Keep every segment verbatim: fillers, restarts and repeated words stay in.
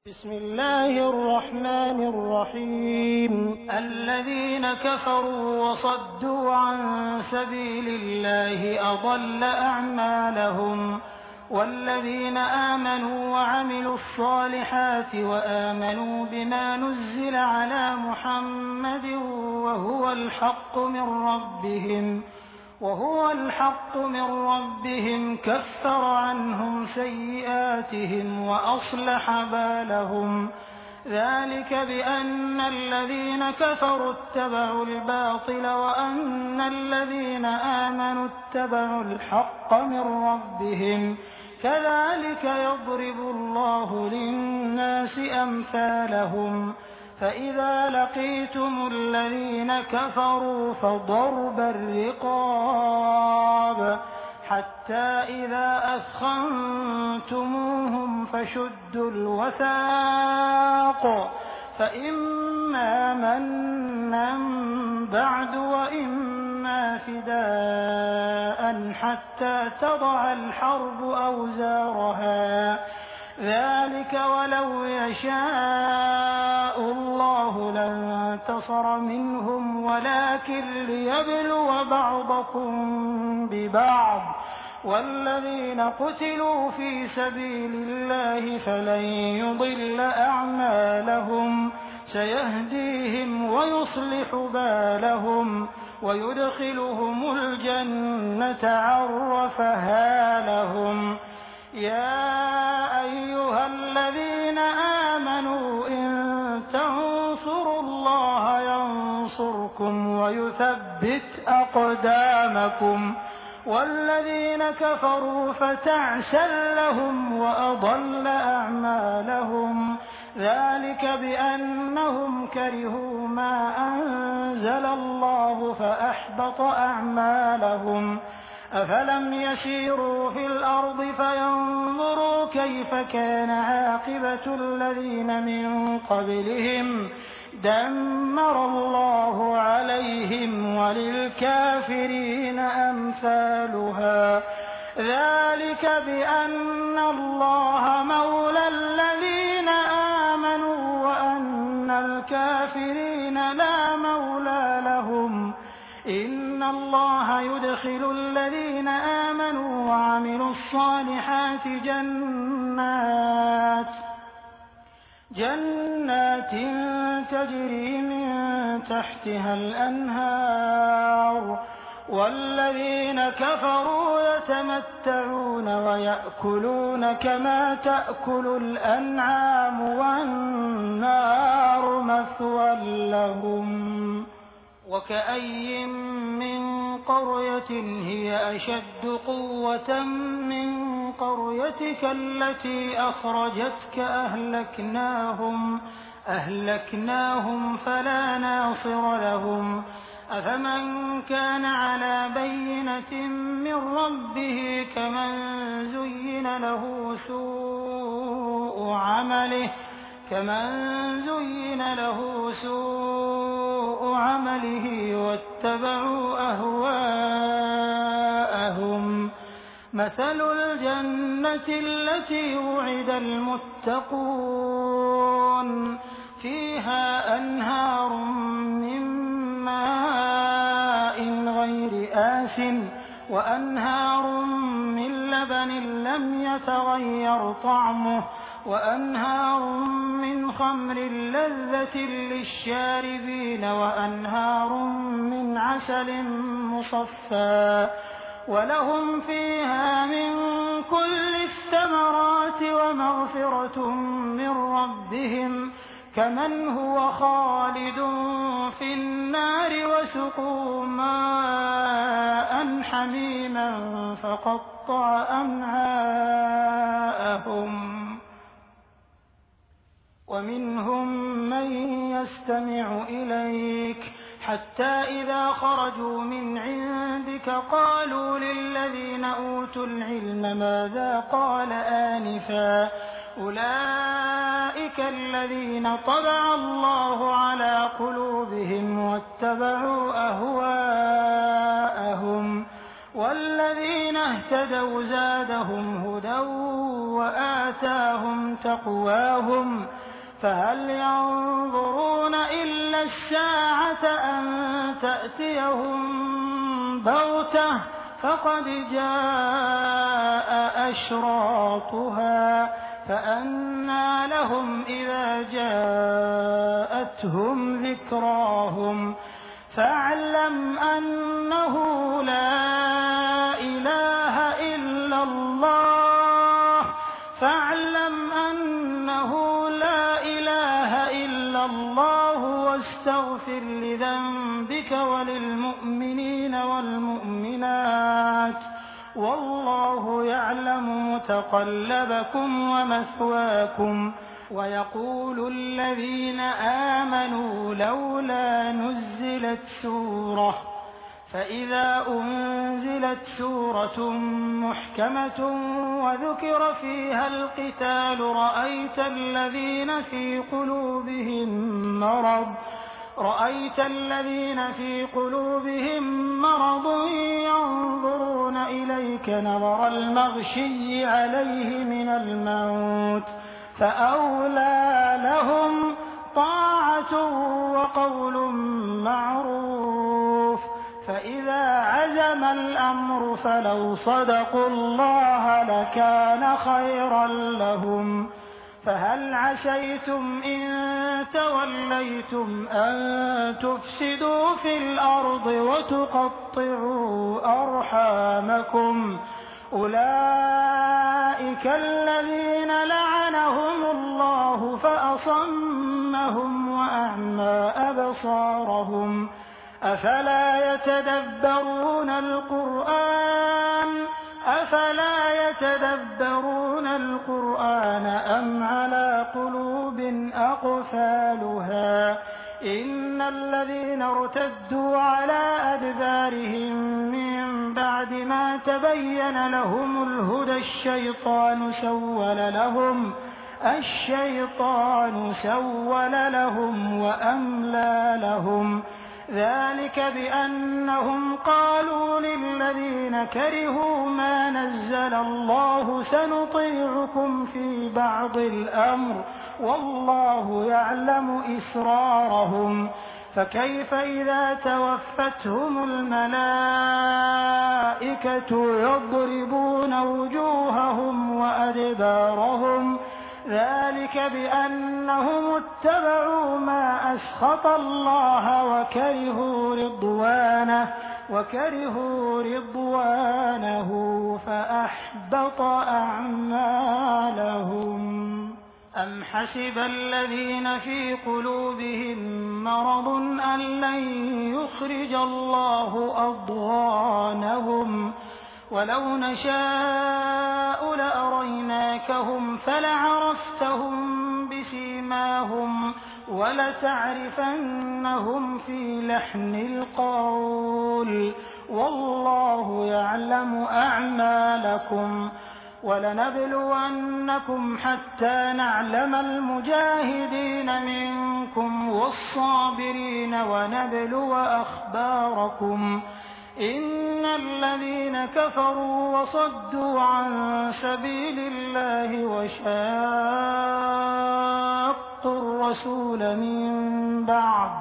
بسم الله الرحمن الرحيم الذين كفروا وصدوا عن سبيل الله أضل أعمالهم والذين آمنوا وعملوا الصالحات وآمنوا بما نزل على محمد وهو الحق من ربهم وهو الحق من ربهم كفر عنهم سيئاتهم وأصلح بالهم ذلك بأن الذين كفروا اتبعوا الباطل وأن الذين آمنوا اتبعوا الحق من ربهم كذلك يضرب الله للناس أمثالهم فإذا لقيتم الذين كفروا فضرب الرقاب حتى إذا أثخنتموهم فشدوا الوثاق فإما منا بعد وإما فداء حتى تضع الحرب أوزارها ذلك ولو يشاء الله لانتصر منهم ولكن ليبلو بعضكم ببعض والذين قتلوا في سبيل الله فلن يضل أعمالهم سيهديهم ويصلح بالهم ويدخلهم الجنة عرفها لهم يا أيها الذين آمنوا إن تنصروا الله ينصركم ويثبت أقدامكم والذين كفروا فتعسا لهم وأضل أعمالهم ذلك بأنهم كرهوا ما أنزل الله فأحبط أعمالهم أفلم يسيروا في الأرض فينظروا كيف كان عاقبة الذين من قبلهم دمر الله عليهم وللكافرين أمثالها ذلك بأن الله مولى الذين آمنوا وأن الكافرين لا مولى لهم إن الله يدخل الذين آمنوا وعملوا الصالحات جنات جنات تجري من تحتها الأنهار والذين كفروا يتمتعون ويأكلون كما تأكل الأنعام والنار مثوى لهم وكأي من قرية هي أشد قوة من قريتك التي أخرجتك أهلكناهم أهلكناهم فلا ناصر لهم أفمن كان على بينة من ربه كمن زين له سوء عمله كمن زين له سوء عمله واتبعوا أهواءهم مثل الجنة التي وعد المتقون فيها أنهار من ماء غير آسٍ وأنهار من لبن لم يتغير طعمه وأنهار من خمر لذة للشاربين وأنهار من عسل مصفى ولهم فيها من كل الثمرات ومغفرة من ربهم كمن هو خالد في النار وسقوا ماء حميما فقطع أمعاءهم ومنهم من يستمع إليك حتى إذا خرجوا من عندك قالوا للذين أوتوا العلم ماذا قال آنفا أولئك الذين طبع الله على قلوبهم واتبعوا أهواءهم والذين اهتدوا زادهم هدى وآتاهم تقواهم فهل ينظرون إلا الساعة أن تأتيهم بغتة فقد جاء أشراطها فأنى لهم إذا جاءتهم ذكراهم فاعلم أنه لا إله إلا الله فاعلم أنه لا إله إلا الله واستغفر لذنبك وللمؤمنين والمؤمنات والله يعلم متقلبكم ومثواكم ويقول الذين آمنوا لولا نزلت سورة فإذا أنزلت سورة محكمة وذكر فيها القتال رأيت الذين في قلوبهم مرض رأيت الذين في قلوبهم مرض ينظرون إليك نظر المغشي عليه من الموت فأولى لهم طاعة وقول معروف فإذا عزم الأمر فلو صدقوا الله لكان خيرا لهم فهل عسيتم إن توليتم أن تفسدوا في الأرض وتقطعوا أرحامكم أولئك الذين لعنهم الله فأصمهم وأعمى أبصارهم أفلا يتدبرون القرآن أفلا يتدبرون القرآن أم على قلوب أقفالها إن الذين ارتدوا على أدبارهم من بعد ما تبين لهم الهدى الشيطان سول لهم الشيطان سول لهم وأملى لهم ذلك بأنهم قالوا للذين كرهوا ما نزل الله سنطيعكم في بعض الأمر والله يعلم إسرارهم فكيف إذا توفتهم الملائكة يضربون وجوههم وأدبارهم ذلك بأنهم اتبعوا ما أسخط الله وكرهوا رضوانه وكرهوا رضوانه فأحبط أعمالهم أم حسب الذين في قلوبهم مرض أن لن يخرج الله أضغانهم ولو نشاء لأريناكهم فلعرفتهم بسيماهم ولتعرفنهم في لحن القول والله يعلم أعمالكم ولنبلونكم حتى نعلم المجاهدين منكم والصابرين ونبلو أخباركم إن الذين كفروا وصدوا عن سبيل الله وشاقوا الرسول من بعد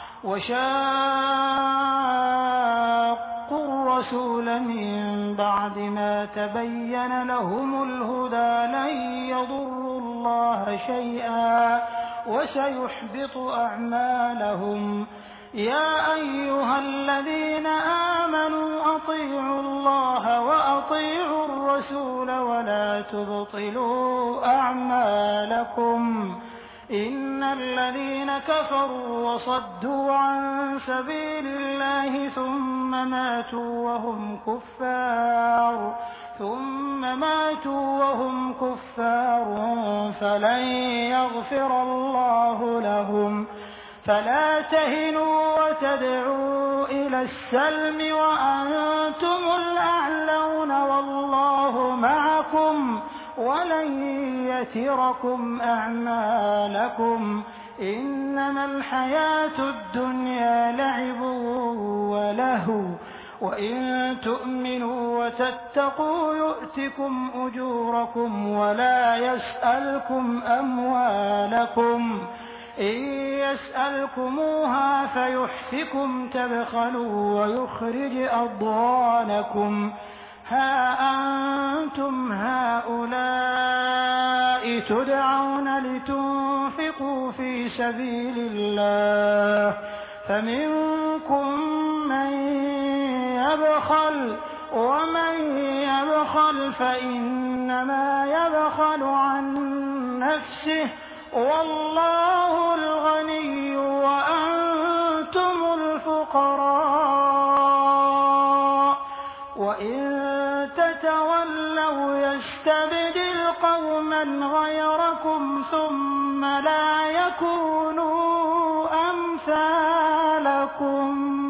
وشاقوا الرسول من بعد ما تبين لهم الهدى لن يضروا الله شيئا وسيحبط أعمالهم يا أيها الذين آمنوا أطيعوا الله وأطيعوا الرسول ولا تبطلوا أعمالكم إن الذين كفروا وصدوا عن سبيل الله ثم ماتوا وهم كفار ثم ماتوا وهم كفار فلن يغفر الله لهم فلا تهنوا وتدعوا إلى السلم وأنتم الأعلون والله معكم ولن يتركم أعمالكم إنما الحياة الدنيا لعب ولهو وإن تؤمنوا وتتقوا يؤتكم أجوركم ولا يسألكم أموالكم إن يسألكموها فيحفكم تبخلوا ويخرج أضغانكم ها أنتم هؤلاء تدعون لتنفقوا في سبيل الله فمنكم من يبخل ومن يبخل فإنما يبخل عن نفسه والله الغني وأنتم الفقراء وإن تتولوا يستبدل قوما غيركم ثم لا يكونوا أمثالكم